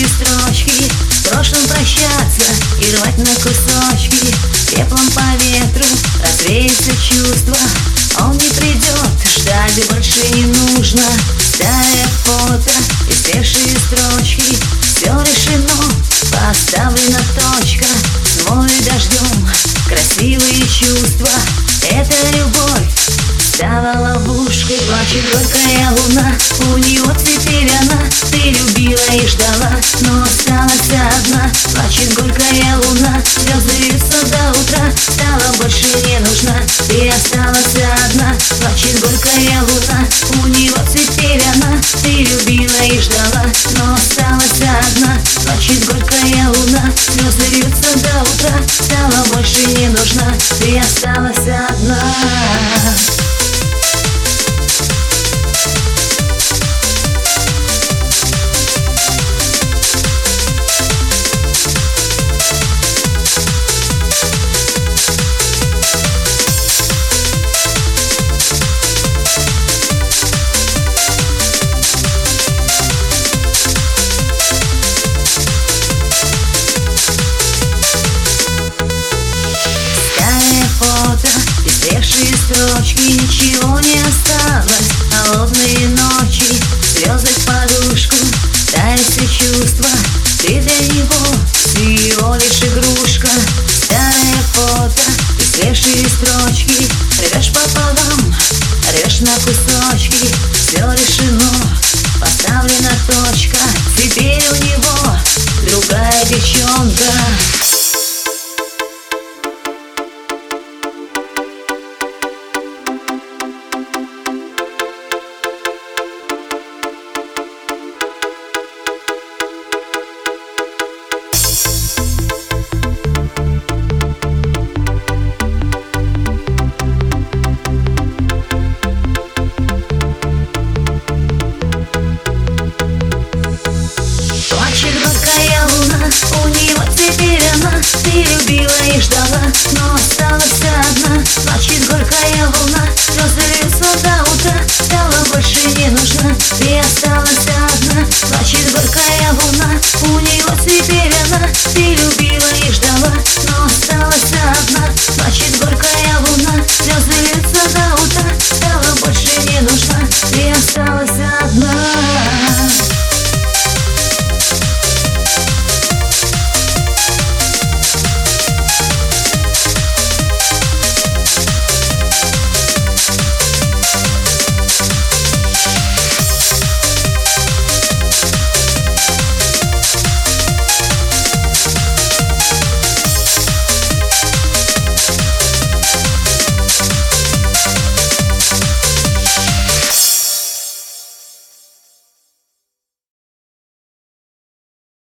строчки, в прошлом прощаться и рвать на кусочки. Пеплом по ветру развеется чувство, он не придет, ждать больше не нужно. Старое фото и свежие строчки, все решено, поставлена точка. Смоет дождем красивые чувства, это любовь стала ловушкой. Плачет горькая луна, у него теперь она. Ты любила и ждала, но осталась одна. Плачет горькая луна, слезы льются до утра. Стала больше не нужна, ты осталась одна. Плачет горькая луна, у него теперь она. Ты любила и ждала, но осталась одна. Плачет горькая луна, слезы льются до утра. Стала больше не нужна, ты осталась одна. Фото, истлевшие строчки, ничего не осталось. Холодные ночи, слезы в подушку, тают все чувства. Ты для него всего лишь игрушка. Старое фото, истлевшие строчки, рвешь пополам, рвешь на кусочки. Все решено, поставлена точка. Теперь у него другая девчонка. Горькая луна, у него теперь она. Ты любила и ждала, но осталась одна. Плачет горькая луна, слезы льются до утра. Стала больше не нужна, ты осталась одна. Плачет горькая луна, у него теперь она. Ты любила и ждала,